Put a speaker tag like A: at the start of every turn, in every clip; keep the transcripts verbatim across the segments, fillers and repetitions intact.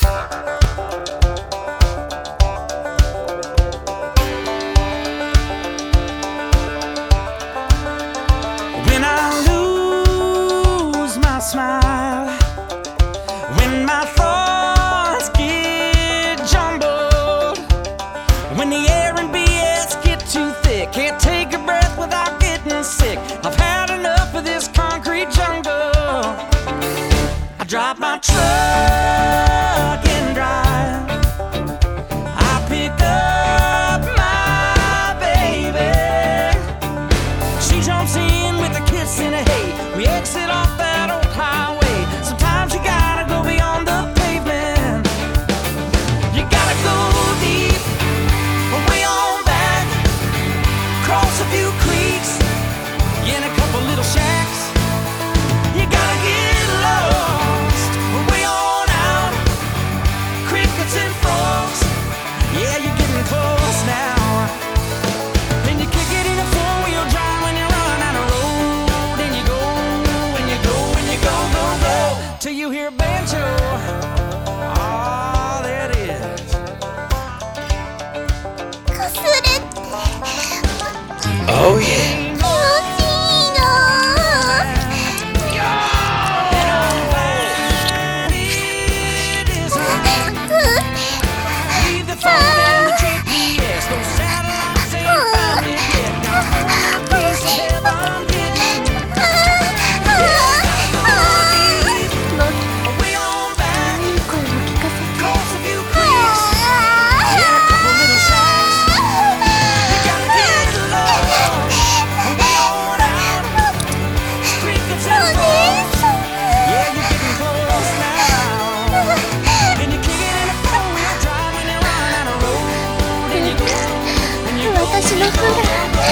A: When I lose my smile, when my thoughts get jumbled, when the air and B S get too thick, can't take a breath without getting sick. I've had enough of this concrete jungle. I drop my truck and drive. I pick up my baby. She jumps in with a kiss and a hey. We exit off that old highway. Sometimes you gotta go beyond the pavement. You gotta go deep, way on back, cross a few creeks, in a couple little shacks. You gotta get lost, way on out, crickets and frogs. Yeah, you're getting close now. And you kick it in a four-wheel drive when you run out of road. And you go, and you go, and you go, go, go, till you hear a banjo. Oh, there it is.
B: かすれって
C: Oh yeah.
B: 気持ちいいな私のフラ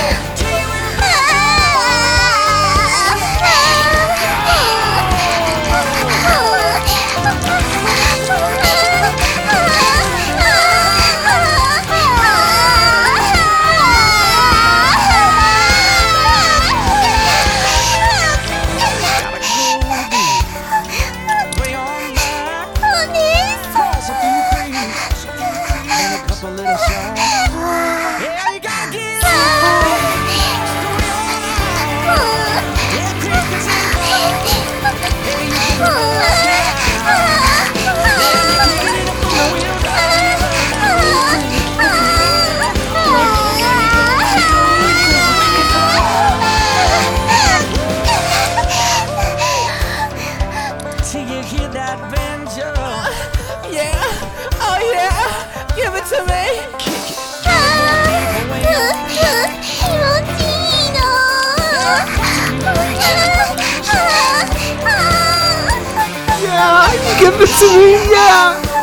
A: Hear that banjo? Yeah, oh yeah, give it to me. Kick it.
B: 気持ちいいな
C: Yeah, give it to me, yeah.